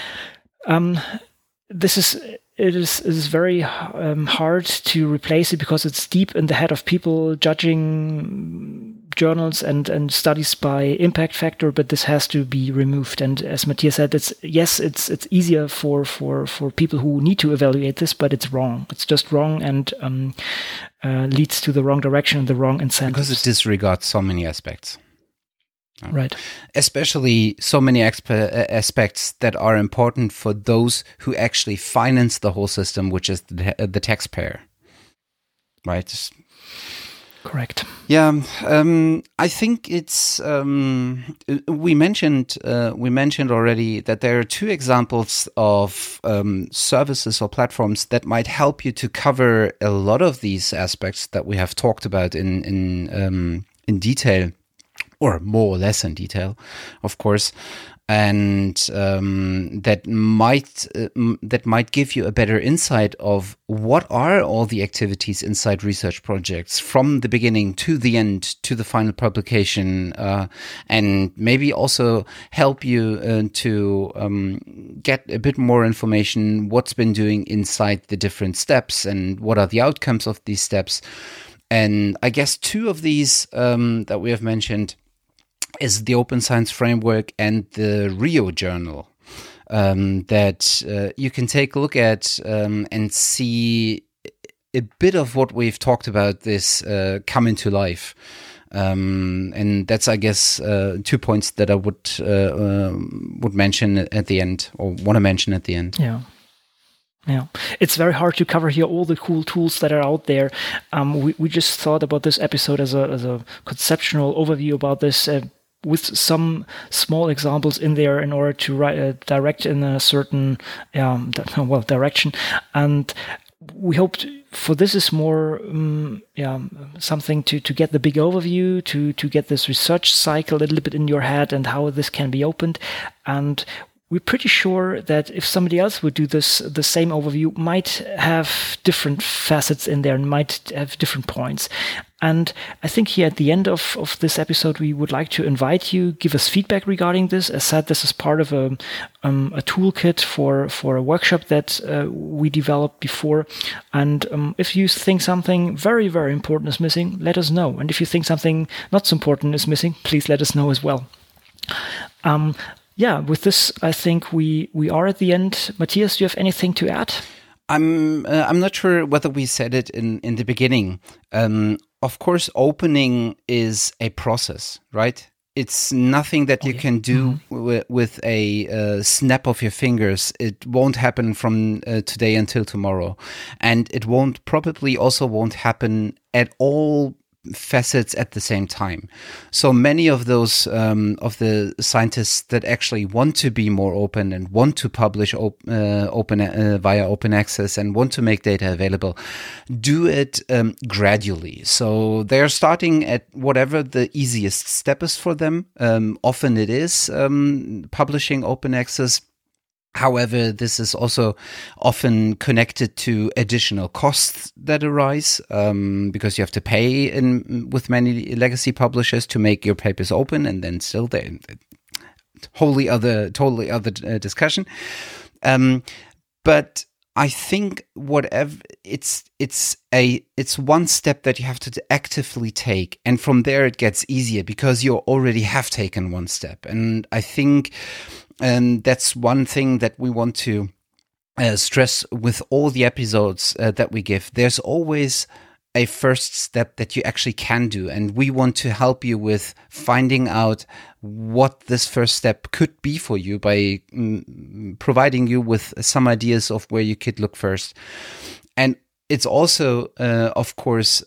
It is very hard to replace it because it's deep in the head of people judging journals and studies by impact factor, but this has to be removed. And as Matthias said, it's easier for people who need to evaluate this, but it's wrong. It's just wrong and leads to the wrong direction and the wrong incentives. Because it disregards so many aspects. Right. Especially so many aspects that are important for those who actually finance the whole system, which is the taxpayer. Right? Correct. Yeah, I think it's. We mentioned already that there are two examples of services or platforms that might help you to cover a lot of these aspects that we have talked about in detail, or more or less in detail, of course. And that might give you a better insight of what are all the activities inside research projects from the beginning to the end to the final publication, and maybe also help you to get a bit more information what's been doing inside the different steps and what are the outcomes of these steps. And I guess two of these that we have mentioned is the Open Science Framework and the Rio Journal, that you can take a look at and see a bit of what we've talked about this come into life. And that's, I guess, 2 points that I would mention at the end, or want to mention at the end. Yeah, it's very hard to cover here all the cool tools that are out there. We just thought about this episode as a conceptual overview about this, with some small examples in there in order to direct in a certain direction. And we hoped for this is more something to get the big overview, to get this research cycle a little bit in your head and how this can be opened. And we're pretty sure that if somebody else would do this, the same overview might have different facets in there and might have different points. And I think here at the end of this episode, we would like to invite you, give us feedback regarding this. As said, this is part of a toolkit for a workshop that we developed before. And if you think something very, very important is missing, let us know. And if you think something not so important is missing, please let us know as well. With this, I think we are at the end. Matthias, do you have anything to add? I'm not sure whether we said it in the beginning. Of course, opening is a process, right? It's nothing that you can do with a snap of your fingers. It won't happen from today until tomorrow. And it probably won't happen at all facets at the same time. So many of those of the scientists that actually want to be more open and want to publish open via open access and want to make data available do it gradually. So they're starting at whatever the easiest step is for them. Often it is publishing open access. However, this is also often connected to additional costs that arise because you have to pay with many legacy publishers to make your papers open, and then still they totally other discussion. But I think whatever it's one step that you have to actively take, and from there it gets easier because you already have taken one step, and I think. And that's one thing that we want to stress with all the episodes that we give. There's always a first step that you actually can do. And we want to help you with finding out what this first step could be for you by providing you with some ideas of where you could look first. And it's also, of course,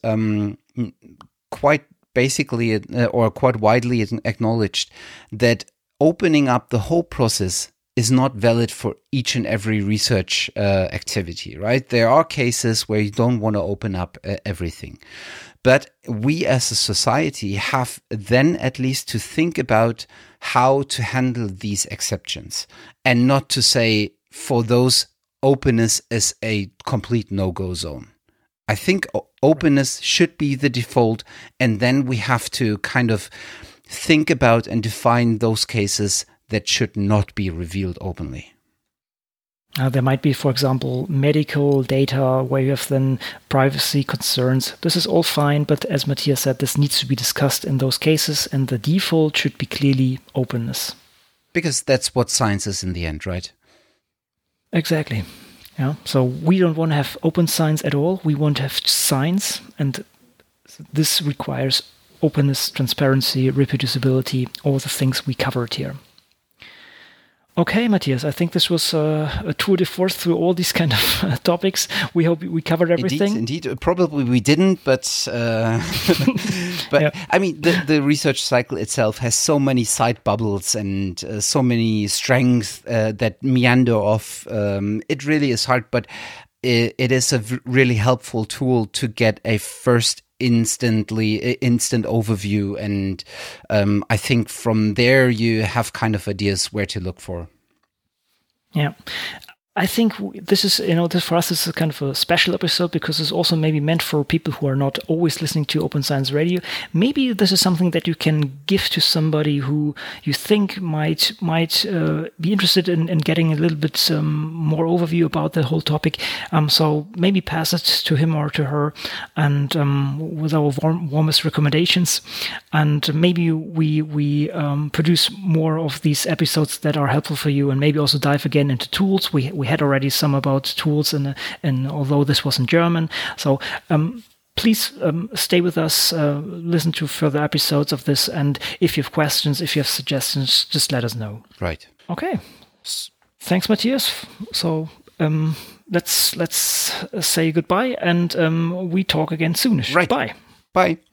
quite basically or quite widely acknowledged that opening up the whole process is not valid for each and every research activity, right? There are cases where you don't want to open up everything. But we as a society have then at least to think about how to handle these exceptions and not to say for those openness is a complete no-go zone. I think openness should be the default, and then we have to kind of think about and define those cases that should not be revealed openly. There might be, for example, medical data where you have then privacy concerns. This is all fine, but as Matthias said, this needs to be discussed in those cases, and the default should be clearly openness. Because that's what science is in the end, right? Exactly. Yeah. So we don't want to have open science at all. We want to have science, and this requires openness, transparency, reproducibility, all the things we covered here. Okay, Matthias, I think this was a tour de force through all these kind of topics. We hope we covered everything. Indeed. Probably we didn't, but yeah. I mean, the research cycle itself has so many side bubbles and so many strengths that meander off. It really is hard, but it is a really helpful tool to get a first instant overview, and I think from there you have kind of ideas where to look for. Yeah. I think this is, this for us, this is kind of a special episode because it's also maybe meant for people who are not always listening to Open Science Radio. Maybe this is something that you can give to somebody who you think might be interested in getting a little bit more overview about the whole topic. So maybe pass it to him or to her, and with our warmest recommendations. And maybe we produce more of these episodes that are helpful for you, and maybe also dive again into tools. We had already some about tools, and although this was in German. So please stay with us, listen to further episodes of this, and if you have questions, if you have suggestions, just let us know. Right. Okay. Thanks, Matthias. So let's say goodbye, and we talk again soonish. Right. Bye. Bye.